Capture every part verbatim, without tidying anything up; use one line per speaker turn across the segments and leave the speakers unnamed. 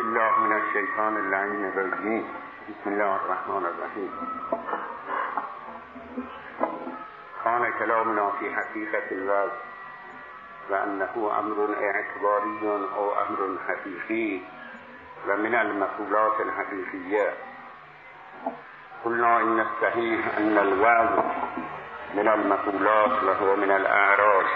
بالله من الشیطان اللعین الرجیم. بسم الله الرحمن الرحیم. کان کلامنا فی حقیقت الوضع و انه امر اعتباری او امر حقیقی و من المقولات الحقیقیه. قلنا ان الصحیح ان الوضع من المقولات و هو من الاعراض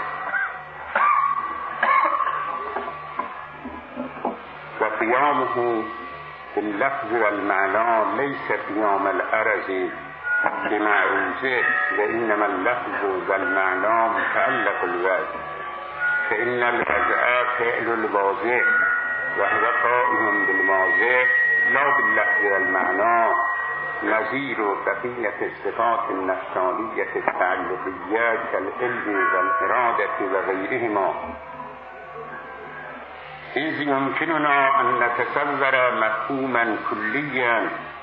و قیامه باللفظ والمعنى ليس قيام العرض بمعروضه وانما اللفظ والمعنى متعلق الوضع فان الوضع فعل الواضع وهو قائم بالواضع لا باللفظ والمعنى نظیر بقیة الصفات النفسانیة التعلقیة كالعلم والإرادة وغيرهما. إذ يمكننا أن نتصور مفهوما كليا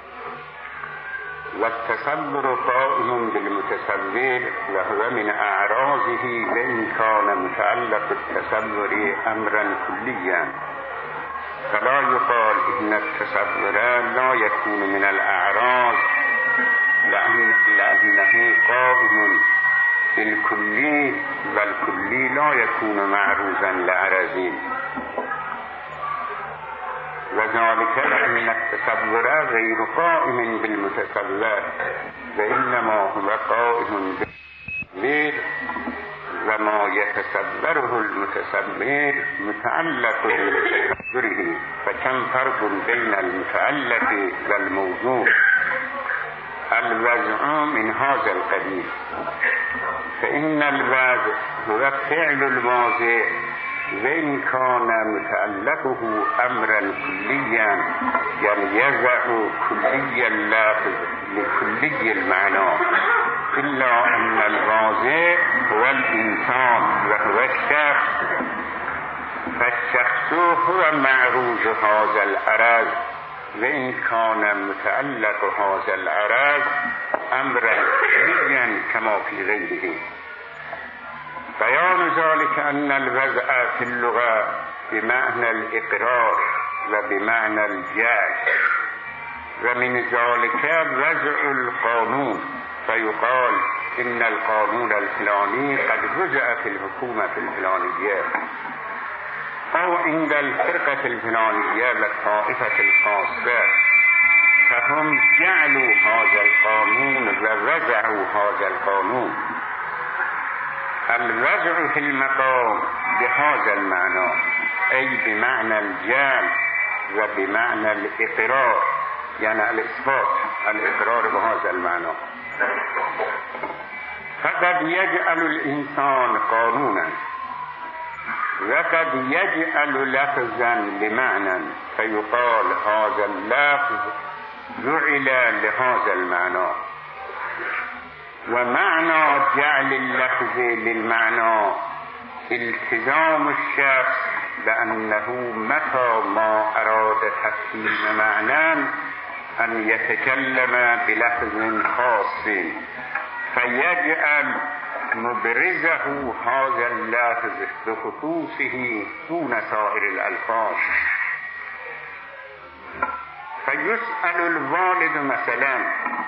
والتصور قائم بالمتصور وهو من أعراضه وإن كان متعلق التصور أمرا كليا، فلا يقال إن التصور لا يكون من الأعراض لأن لأنه قائم بالكلي والكلي لا يكون معروضا لعرض، وذلك أن التصور غير قائم بالمتصور وإنما هو قائم بالتصور وما يتصوره المتصور متعلق بتصوره، فكم فرق بين المتعلق والموضوع. الوضع من هذا القبيل، فإن الوضع هو فعل الواضع وإن كان متعلقه أمرا كليا يعني يضع كلي اللفظ لكلي المعنى، إلا أن الواضع هو الإنسان وهو الشخص، فالشخص هو معروض هذا العرض وإن كان متعلق هذا العرض أمرا كليا كما في غيره. بيان ذلك أن الوضع في اللغة بمعنى الإقرار وبمعنى الجعل، ومن ذلك وضع القانون فيقال إن القانون الفلاني قد وضع في الحكومة الفلانية أو عند الفرقة الفلانية والطائفة الخاصة، فهم جعلوا هذا القانون ووضعوا هذا القانون. الوضع في المقام بهذا المعنى أي بمعنى الجعل وبمعنى الإقرار يعني الإثبات، الإقرار بهذا المعنى. فقد يجعل الإنسان قانونا وقد يجعل لفظا لمعنى فيقال هذا اللفظ جعل لهذا المعنى، ومعنى جعل اللفظ للمعنى التزام الشخص لأنه متى ما أراد تفهيم معنى أن يتكلم بلفظ خاص فيجعل مبرزه هذا اللفظ بخصوصه دون سائر الألفاظ. فيسأل الوالد مثلا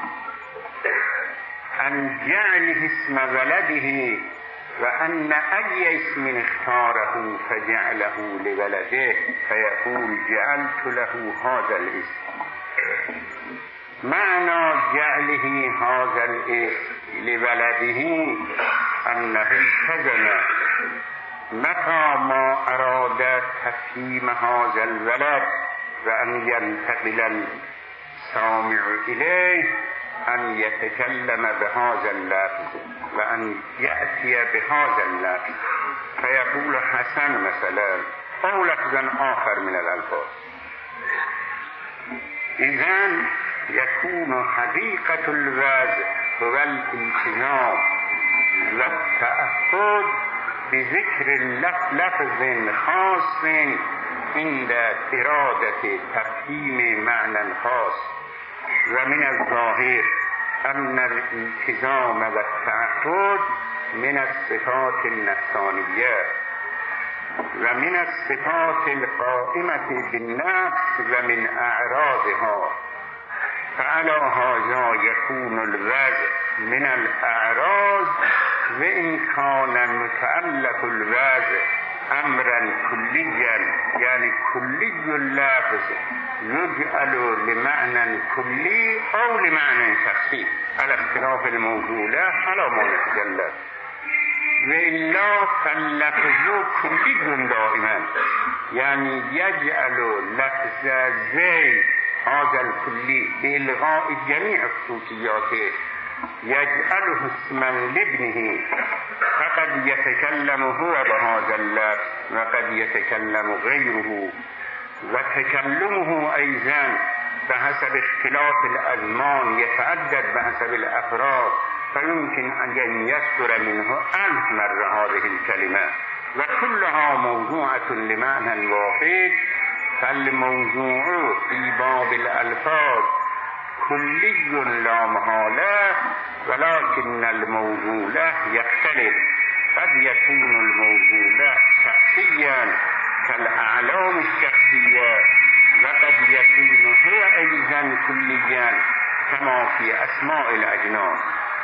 عن جعله اسم ولده وأن أي اسم اختاره فجعله لولده فيقول جعلت له هذا الاسم. معنى جعله هذا الاسم لولده أنه التزم متى ما أراد تفهيم هذا الولد وأن ينتقل السامع إليه أن يتكلم بهذا اللفظ وأن يأتي بهذا اللفظ فيقول حسن مثلا أو لفظا آخر من الألفاظ. إذن يكون حقيقة الوضع هو الالتزام والتأكد بذكر لفظ خاص عند إرادة تفهيم معنى خاص، ومن الظاهر أن الالتزام والتعهد من الصفات النفسانية و من الصفات القائمة بالنفس و من اعراضها. فعلى هذا يكون الوضع من الاعراض و ان كان متعلق الوضع امرا كليا، يعني كلي اللفظ يجعل لمعنى كلي او لمعنى شخصي على اختلاف الموضوع له على ما يتجلى. وإلا فاللفظ كلي دائما، يعني يجعل لفظ زي هذا الكلي بإلغاء جميع خصوصياته يجعله اسما لابنه، فقد يتكلم هو بهذا اللفظ وقد يتكلم غيره، وتكلمه أيضا بحسب اختلاف الأزمان يتعدد بحسب الأفراد، فيمكن أن يذكر منه ألف مرة هذه الكلمة وكلها موضوعة لمعنى واحد. فالموضوع في باب الألفاظ كلي لا محالة، ولكن الموضوع له يختلف. قد يكون الموضوع له شخصيا كالأعلام الشخصية، وقد يكون هو أيضا كليا كما في أسماء الأجناس.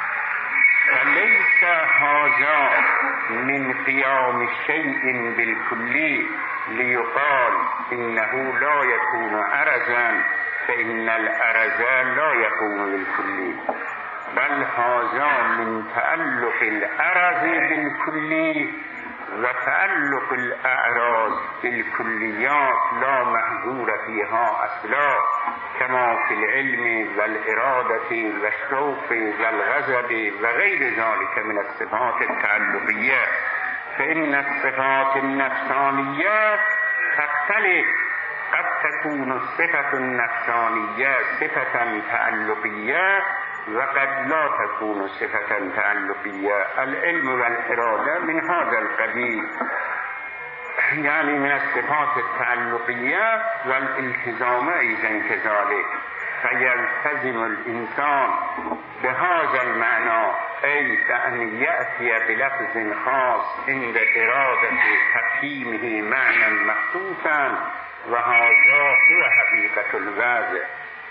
فليس هذا من قيام شيء بالكلي ليقال إنه لا يكون عرضا، فإن العرض لا يكون بالكلي، بل هذا من تعلق العرض بالكلي وتعلق الأعراض بالكليات لا محظور فيها أصلا، كما في العلم والإرادة والشوق والغضب وغير ذلك من الصفات التعلقية. فإن الصفات النفسانية تختلف، قد تكون الصفة النفسانية صفة تعلقية وقد لا تكون صفة تعلقية. العلم والإرادة من هذا القبيل، يعني من الصفات التعلقية، والالتزام أيضا كذلك. فيلتزم الإنسان بهذا المعنى، أي بأن يأتي بلفظ خاص عند إرادة تقييمه معنى مخصوصا، وهذا هو حقيقة الوضع.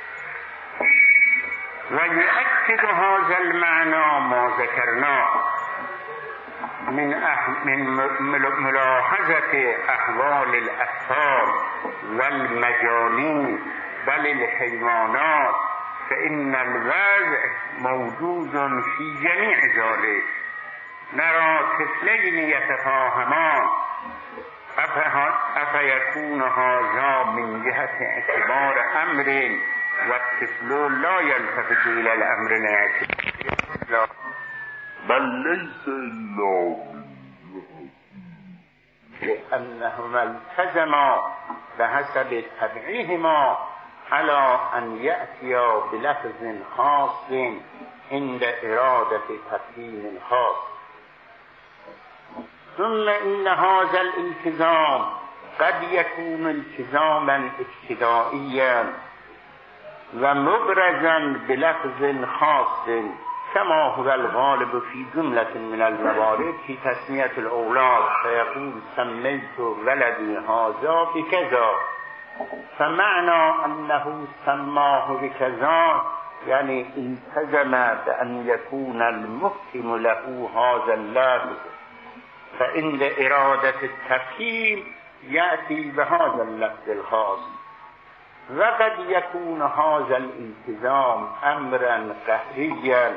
ويؤكد هذا المعنى ما ذكرناه من أح... من ملاحظة أحوال الأطفال والمجانين بل الحيوانات، فإن الوضع موجود في جميع ذلك. نرى طفلين يتفاهمان، أفيكون هذا من جهة اعتبار أمر والطفل لا يلتفت إلى الأمر لا، بل ليس إلا لأنهما التزما بحسب طبعهما على أن يأتيا بلفظ خاص عند إرادة تقييم خاص. ثم إن هذا الالتزام قد يكون التزاما ابتدائيا ومبرزا بلفظ خاص، كما هو الغالب في جملة من الموارد في تسمية الأولاد، فيقول سميت ولدي هذا بكذا، فمعنى أنه سماه بكذا يعني التزم بأن يكون المحكم له هذا اللفظ، فعند إرادة التفهيم يأتي بهذا اللفظ الخاص. وقد يكون هذا الالتزام أمرا قهريا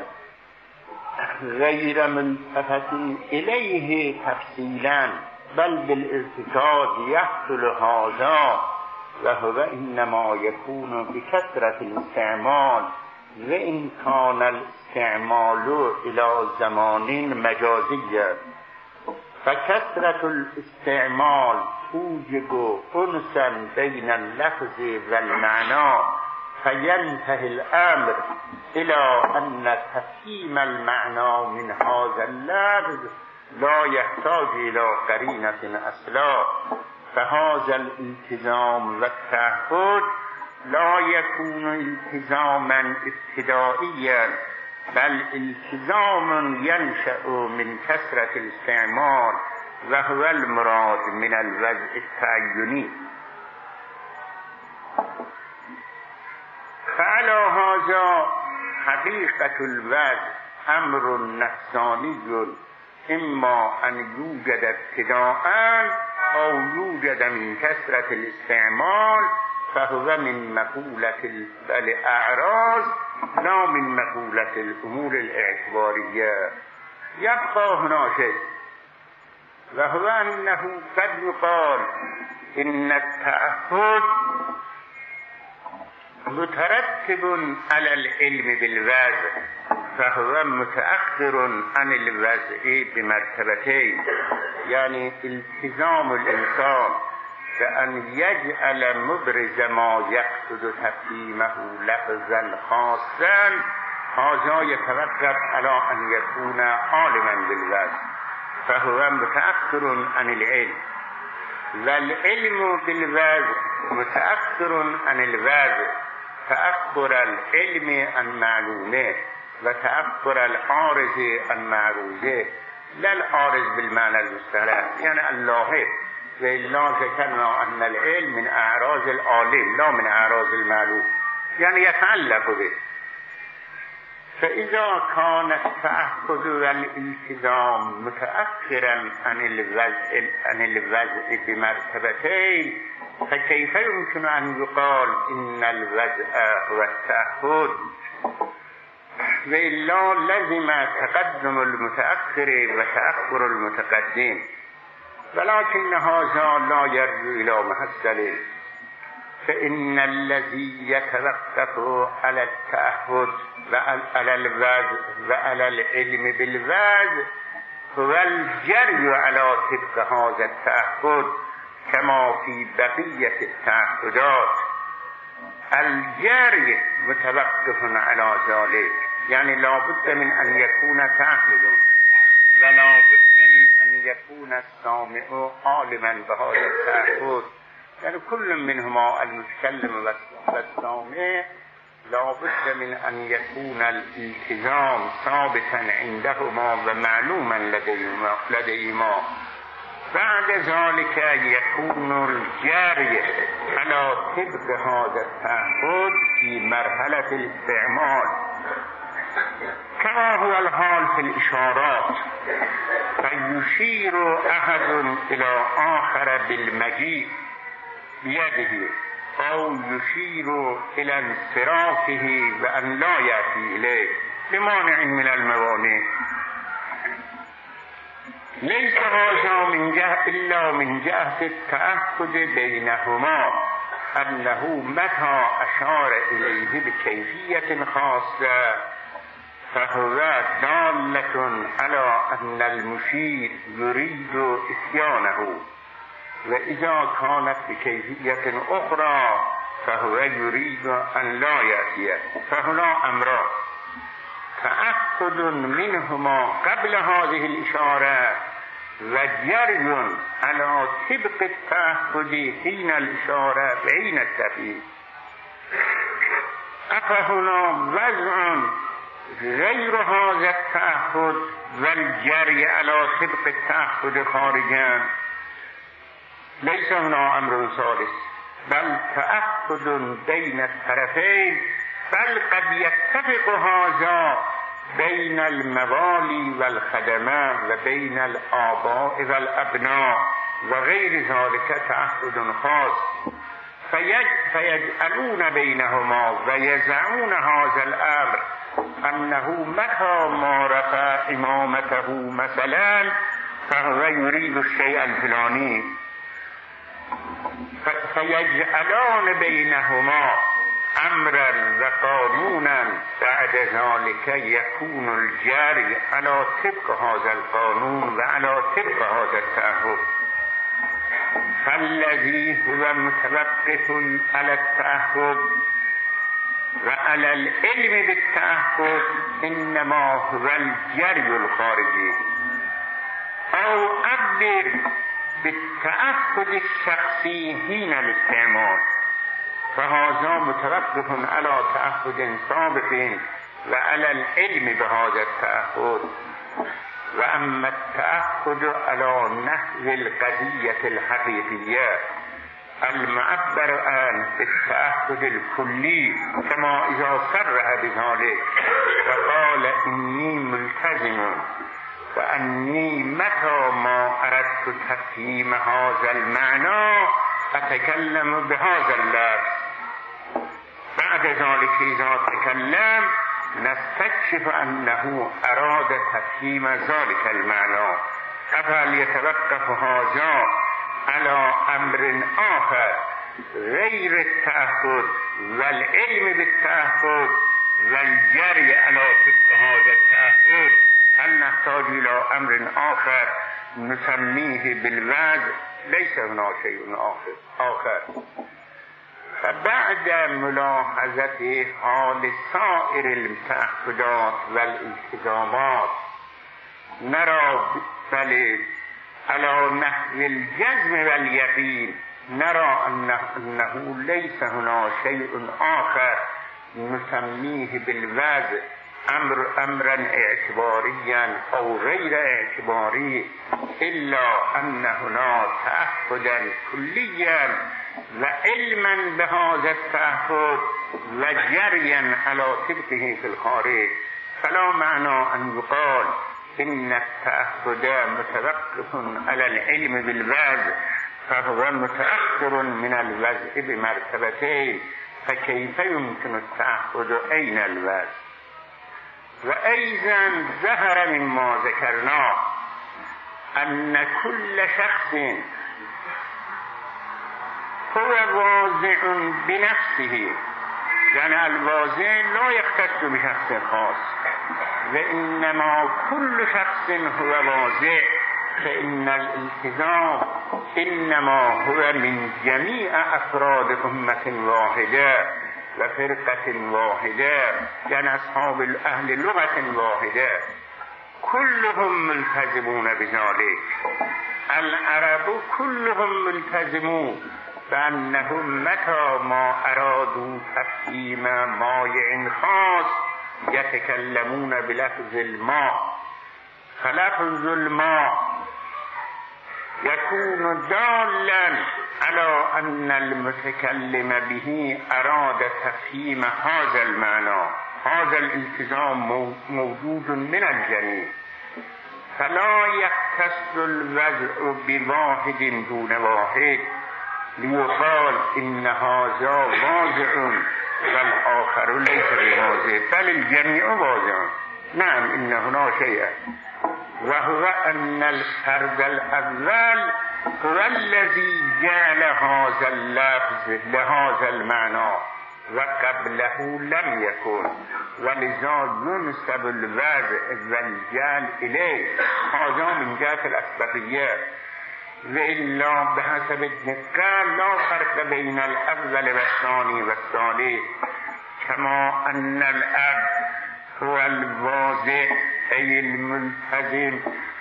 غير ملتفت إليه تفصيلا، بل بالارتكاز يحصل هذا، وهو إنما يكون بكثرة الاستعمال، وإن كان الاستعمال إلى زمان مجازيا، فكثرة الاستعمال توجب أنسا بين اللفظ والمعنى، فينتهي الأمر إلى أن تفهيم المعنى من هذا اللفظ لا يحتاج إلى قرينة أصلا. فهذا الالتزام والتعهد لا يكون التزاما ابتدائيا، بل التزام ينشأ من كثرة الاستعمال و هو المراد من الوضع التعینی. فعلی هذا حقیقت الوضع امر نفسانی اما ان یوجد ابتداء او یوجد من کثرت الاستعمال فهو من مقولة الاعراض لا من مقولة الامور الاعتباریه. یبقى هنا شيء وهو انه قد يقال ان التعهد مترتب على العلم بالوضع فهو متأخر عن الوضع بمرتبتين، يعني التزام الإنسان بأن يجعل مبرز ما يقصد تفهيمه لفظا خاصا هذا يتوقف على أن يكون عالما بالوضع فهو متأخر عن العلم، والعلم بالوضع متأخر عن الوضع تأخر العلم عن معلومه و تأخر العارض عن معروضه لا العارض بالمعنى المستلزم يعني اللاحق. وإلا ذكرنا أن العلم من أعراض العالم لا من أعراض المعلوم، يعني يتعلق به. فإذا كان التعهد والالتزام متأخرا عن الوضع عن الوضع بمرتبتين فكيف يمكن أن يقال إن الوضع هو التعهد؟ وإلا لزم تقدم المتأخر وتأخر المتقدم، ولكن هذا لا يرجو إلى محصل. فإن الذي يتوقف على التعهد وعلى الوضع وعلى العلم بالوضع هو الجري على طبق هذا التعهد كما في بقية التعهدات. الجري متوقف على ذلك، يعني لا بد من أن يكون تعهد ولا بد من أن يكون السامع عالما بهذا التعهد، يعني كل منهما المتكلم والسامع لا بد من أن يكون الالتزام ثابتا عندهما ومعلوما لديهما, لديهما. بعد ذلك يكون الجاري على طبق هذا التعهد في مرحلة الاستعمال كما هو الحال في الإشارات، فيشير أحد إلى آخر بالمجيء بيده أو يشير إلى انصرافه وأن لا يأتي إليه بمانع من الموانع. ليس هذا من جهة إلا من جهة التأكد بينهما أنه متى أشار إليه بكيفية خاصة فهو دالة على أن المشير يريد إتيانه، وإذا كانت بكيفية أخرى فهو يريد أن لا يأتيه. فهنا أمران: تأكد منهما قبل هذه الإشارة وجري على طبق التأكد حين الإشارة وحين التفيد. أفهنا وضع غير هذا التأكد والجري على طبق التأكد خارجا، ليس هنا أمر ثالث بل تأكد بين الطرفين، بل قد يتفق هذا بين الموالي والخدماء وبين الآباء والأبناء وغير ذلك تأكد خاص، فيجعلون بينهما ويزعون هذا الأمر أنه متى ما رفع إمامته مثلا فهو يريد الشيء الفلاني، فيجعلون بينهما أمرا وقانونا، بعد ذلك يكون الجاري على طبق هذا القانون وعلى طبق هذا التعهد. فالذي هو متوقف على التعهد وعلى العلم بالتعهد إنما هو الجري الخارجي، أو عبر بالتعهد الشخصي حين الاستعمال، فهذا متوقف على تعهد سابق وعلى العلم بهذا التعهد، و اما التعهد على نحو القضیة الحقیقیه المعبر عن التعهد الكلي كما اذا صرح بذلك وقال اني ملتزم واني متى ما اردت تفهيم هذا المعنى اتكلم بهذا اللفظ. بعد ذلك اذا تكلم نستكشف انه اراد تفهيم ذلك المعنى فليتوقف هذا على امر آخر غير التعهد والعلم بالتعهد والجري على طبق هذا التعهد. هل نحتاج الى امر آخر نسميه بالوضع؟ ليس هناك شيء آخر. فبعد ملاحظة حال سائر التعهدات والالتزامات نرى بل على نحو الجزم واليقين نرى أنه ليس هنا شيء آخر نسميه بالوضع أمر أمرا اعتباريا أو غير اعتباري إلا أن هنا تعهدا كليا وعلما بهذا التعهد وجريا على طبقه في الخارج. فلا معنى أن يقال إن التعهد متوقف على العلم بالوضع فهو متأخر من الوضع بمرتبتين، فكيف يمكن التعهد أين الوضع؟ وأيضا ظهر مما ذكرنا أن كل شخص هو واضع بنفسه، يعني الواضع لا يختص بشخص خاص، وإنما كل شخص هو واضع، فإن الالتزام إنما هو من جميع أفراد أمة واحدة وفرقة واحدة، يعني أصحاب أهل لغة واحدة كلهم ملتزمون بذلك. العرب كلهم ملتزمون فأنهم متى ما أرادوا تفهيم مائع خاص يتكلمون بلفظ الماء، فلفظ الماء يكون دالا على أن المتكلم به أراد تفهيم هذا المعنى. هذا الالتزام موجود من الجميع، فلا يختص الوضع بواحد دون واحد ليقال إن هذا واضع والآخر ليس بواضع، بل الجميع واضع. نعم إن هنا شيئا، وهو أن الفرد الأول هو الذي جعل هذا اللفظ لهذا المعنى وقبله لم يكن، ولذا ينسب الوضع والجعل إليه. هذا من جهة الأسبقية، وإلا بحسب الدقة لا فرق بين الأول والثاني والثالث، كما أن الأب هو الواضع أي الملتزم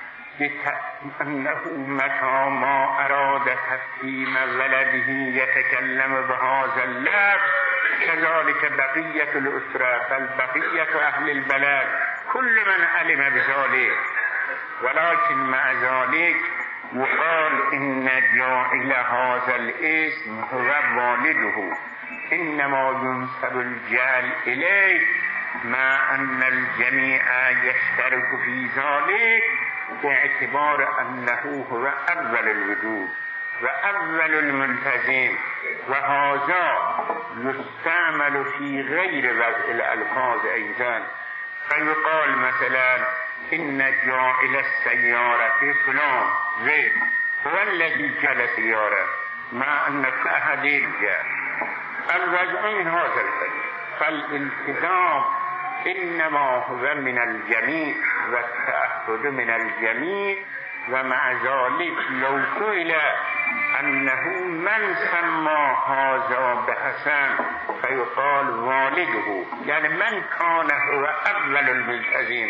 أنه متى ما أراد تفهيم ولده يتكلم بهذا اللفظ، كذلك بقية الأسرة بل بقية أهل البلد كل من علم بذلك. ولكن مع ذلك يقال إن جاعل هذا الاسم هو والده، إنما ينسب الجعل إليه مع أن الجميع يشترك في ذلك باعتبار أنه هو أول الوجود وأول الملتزم. وهذا يستعمل في غير وضع الألفاظ أيضا، فيقال مثلا إن جاعل السيارة فلان زيد هو الذي جعل سيارة، مع أن أحد جاء الوضع من هذا الفجر. فالالتزام إنما هو من الجميع والتأخذ من الجميع. ومع ذلك لو قيل أنه من سمى هذا بحسن فيقال والده، يعني من كان هو أول الملتزم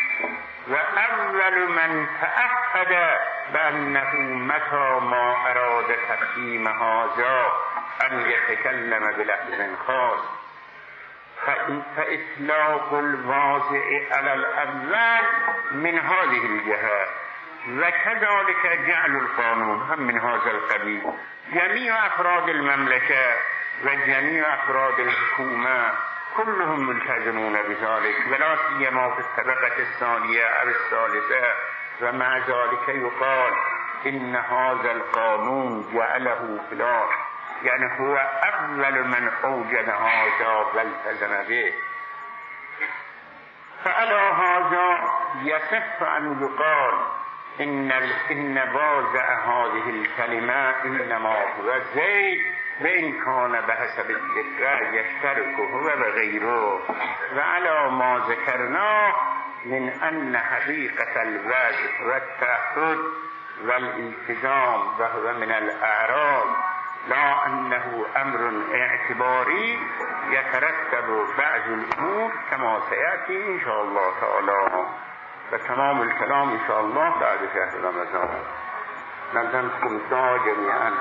وأول من تأكد بأنه متى ما أراد تفهيم هذا أن يتكلم بلفظ خاص. فإطلاق الواضع على الأول من هذه الجهة وكذلك جعل القانون هم من هذا القبيل. جميع أفراد المملكة وجميع أفراد الحكومة كلهم ملتزمون بذلك، ولا سيما في الطبقة الثانية أو الثالثة. ومع ذلك يقال إن هذا القانون جعله فلان، يعني هو أول من أوجد هذا والتزم به. فعلى هذا يصح أن يقال إن إن واضع هذه الكلمة إنما هو زيد، وإن كان بحسب الذكر يشترك هو وغيره. وعلى ما ذكرناه من أن حقيقة الوضع والتعهد والالتزام وهو من الأعراض، لا أنه أمر اعتباري يترتب بعض الأمور كما سيأتي إن شاء الله تعالى. وتمام الكلام إن شاء الله بعد شهر رمضان. نلزمكم الدعاء جميعا.